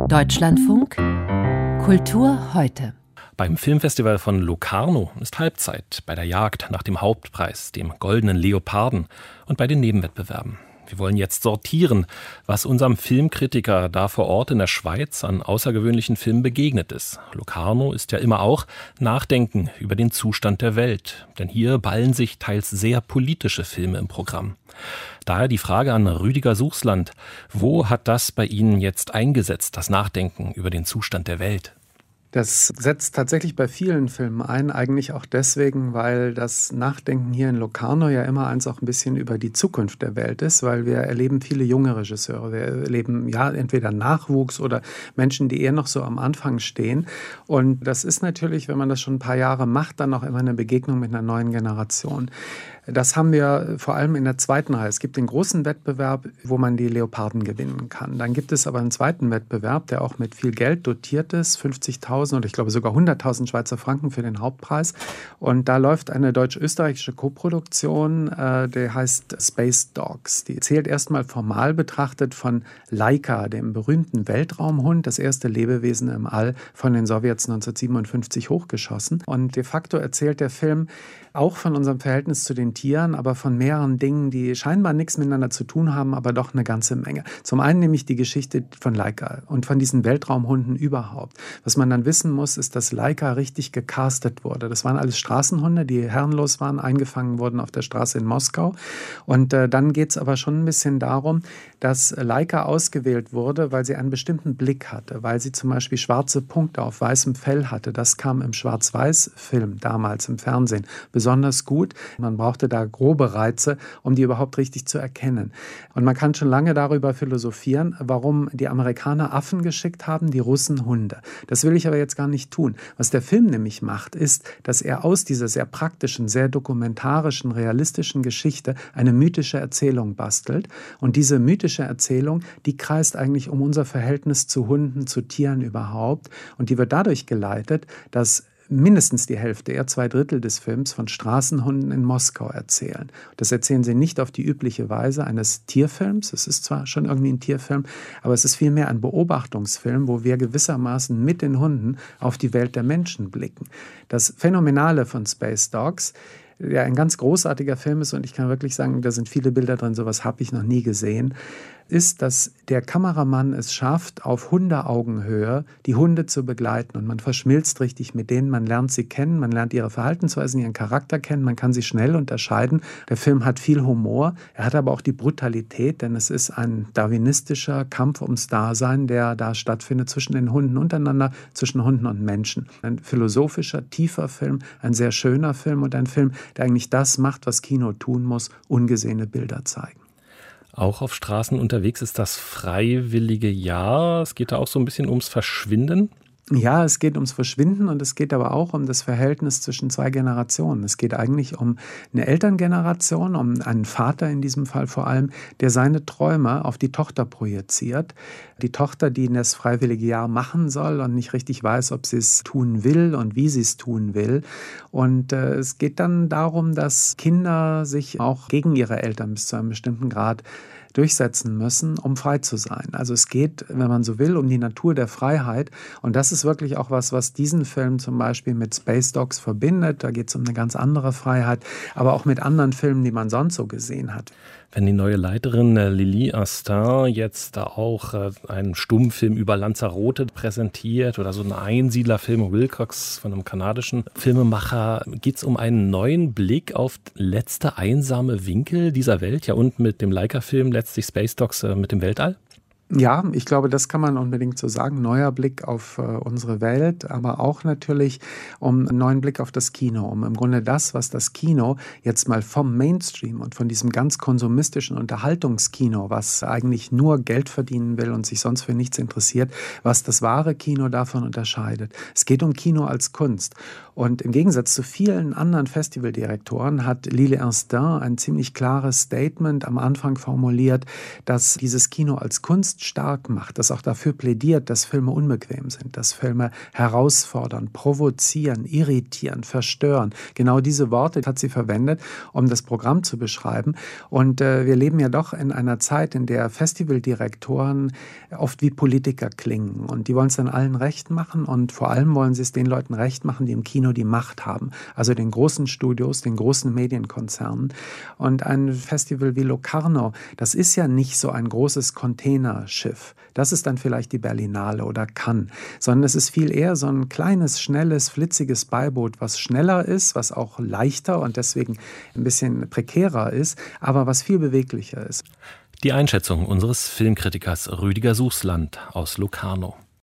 Deutschlandfunk Kultur heute. Beim Filmfestival von Locarno ist Halbzeit bei der Jagd nach dem Hauptpreis, dem Goldenen Leoparden, und bei den Nebenwettbewerben. Wir wollen jetzt sortieren, was unserem Filmkritiker da vor Ort in der Schweiz an außergewöhnlichen Filmen begegnet ist. Locarno ist ja immer auch Nachdenken über den Zustand der Welt. Denn hier ballen sich teils sehr politische Filme im Programm. Daher die Frage an Rüdiger Suchsland: Wo hat das bei Ihnen jetzt eingesetzt, das Nachdenken über den Zustand der Welt? Das setzt tatsächlich bei vielen Filmen ein, eigentlich auch deswegen, weil das Nachdenken hier in Locarno ja immer eins auch ein bisschen über die Zukunft der Welt ist, weil wir erleben viele junge Regisseure. Wir erleben ja entweder Nachwuchs oder Menschen, die eher noch so am Anfang stehen. Und das ist natürlich, wenn man das schon ein paar Jahre macht, dann auch immer eine Begegnung mit einer neuen Generation. Das haben wir vor allem in der zweiten Reihe. Es gibt den großen Wettbewerb, wo man die Leoparden gewinnen kann. Dann gibt es aber einen zweiten Wettbewerb, der auch mit viel Geld dotiert ist, 50.000 oder ich glaube sogar 100.000 Schweizer Franken für den Hauptpreis. Und da läuft eine deutsch-österreichische Koproduktion, die heißt Space Dogs. Die zählt erstmal formal betrachtet von Laika, dem berühmten Weltraumhund, das erste Lebewesen im All, von den Sowjets 1957 hochgeschossen. Und de facto erzählt der Film auch von unserem Verhältnis zu den Tieren, aber von mehreren Dingen, die scheinbar nichts miteinander zu tun haben, aber doch eine ganze Menge. Zum einen nämlich die Geschichte von Laika und von diesen Weltraumhunden überhaupt. Was man dann wissen muss, ist, dass Laika richtig gecastet wurde. Das waren alles Straßenhunde, die herrenlos waren, eingefangen wurden auf der Straße in Moskau. Und dann geht es aber schon ein bisschen darum, dass Laika ausgewählt wurde, weil sie einen bestimmten Blick hatte, weil sie zum Beispiel schwarze Punkte auf weißem Fell hatte. Das kam im Schwarz-Weiß-Film damals im Fernsehen besonders gut. Man brauchte da grobe Reize, um die überhaupt richtig zu erkennen. Und man kann schon lange darüber philosophieren, warum die Amerikaner Affen geschickt haben, die Russen Hunde. Das will ich aber jetzt gar nicht tun. Was der Film nämlich macht, ist, dass er aus dieser sehr praktischen, sehr dokumentarischen, realistischen Geschichte eine mythische Erzählung bastelt. Und diese mythische Erzählung, die kreist eigentlich um unser Verhältnis zu Hunden, zu Tieren überhaupt. Und die wird dadurch geleitet, dass mindestens die Hälfte, eher 2/3 des Films von Straßenhunden in Moskau erzählen. Das erzählen sie nicht auf die übliche Weise eines Tierfilms. Es ist zwar schon irgendwie ein Tierfilm, aber es ist vielmehr ein Beobachtungsfilm, wo wir gewissermaßen mit den Hunden auf die Welt der Menschen blicken. Das Phänomenale von Space Dogs, der ein ganz großartiger Film ist, und ich kann wirklich sagen, da sind viele Bilder drin, sowas habe ich noch nie gesehen, ist, dass der Kameramann es schafft, auf Hundeaugenhöhe die Hunde zu begleiten. Und man verschmilzt richtig mit denen, man lernt sie kennen, man lernt ihre Verhaltensweisen, ihren Charakter kennen, man kann sie schnell unterscheiden. Der Film hat viel Humor, er hat aber auch die Brutalität, denn es ist ein darwinistischer Kampf ums Dasein, der da stattfindet zwischen den Hunden untereinander, zwischen Hunden und Menschen. Ein philosophischer, tiefer Film, ein sehr schöner Film und ein Film, der eigentlich das macht, was Kino tun muss: ungesehene Bilder zeigen. Auch auf Straßen unterwegs ist das freiwillige Jahr. Es geht da auch so ein bisschen ums Verschwinden. Ja, es geht ums Verschwinden und es geht aber auch um das Verhältnis zwischen zwei Generationen. Es geht eigentlich um eine Elterngeneration, um einen Vater in diesem Fall vor allem, der seine Träume auf die Tochter projiziert. Die Tochter, die das freiwillige Jahr machen soll und nicht richtig weiß, ob sie es tun will und wie sie es tun will. Und es geht dann darum, dass Kinder sich auch gegen ihre Eltern bis zu einem bestimmten Grad durchsetzen müssen, um frei zu sein. Also es geht, wenn man so will, um die Natur der Freiheit. Und das ist wirklich auch was diesen Film zum Beispiel mit Space Dogs verbindet. Da geht es um eine ganz andere Freiheit, aber auch mit anderen Filmen, die man sonst so gesehen hat. Wenn die neue Leiterin Lili Astin jetzt da auch einen Stummfilm über Lanzarote präsentiert oder so einen Einsiedlerfilm Wilcox von einem kanadischen Filmemacher, geht es um einen neuen Blick auf letzte einsame Winkel dieser Welt, ja, und mit dem Leica-Film letztlich Space Dogs mit dem Weltall? Ja, ich glaube, das kann man unbedingt so sagen. Neuer Blick auf unsere Welt, aber auch natürlich um einen neuen Blick auf das Kino, um im Grunde das, was das Kino jetzt mal vom Mainstream und von diesem ganz konsumistischen Unterhaltungskino, was eigentlich nur Geld verdienen will und sich sonst für nichts interessiert, was das wahre Kino davon unterscheidet. Es geht um Kino als Kunst. Und im Gegensatz zu vielen anderen Festivaldirektoren hat Lili Astin ein ziemlich klares Statement am Anfang formuliert, dass dieses Kino als Kunst bewusst stark macht, das auch dafür plädiert, dass Filme unbequem sind, dass Filme herausfordern, provozieren, irritieren, verstören. Genau diese Worte hat sie verwendet, um das Programm zu beschreiben. Und wir leben ja doch in einer Zeit, in der Festivaldirektoren oft wie Politiker klingen. Und die wollen es dann allen recht machen und vor allem wollen sie es den Leuten recht machen, die im Kino die Macht haben. Also den großen Studios, den großen Medienkonzernen. Und ein Festival wie Locarno, das ist ja nicht so ein großes Containerschiff. Das ist dann vielleicht die Berlinale oder Cannes. Sondern es ist viel eher so ein kleines, schnelles, flitziges Beiboot, was schneller ist, was auch leichter und deswegen ein bisschen prekärer ist, aber was viel beweglicher ist. Die Einschätzung unseres Filmkritikers Rüdiger Suchsland aus Locarno.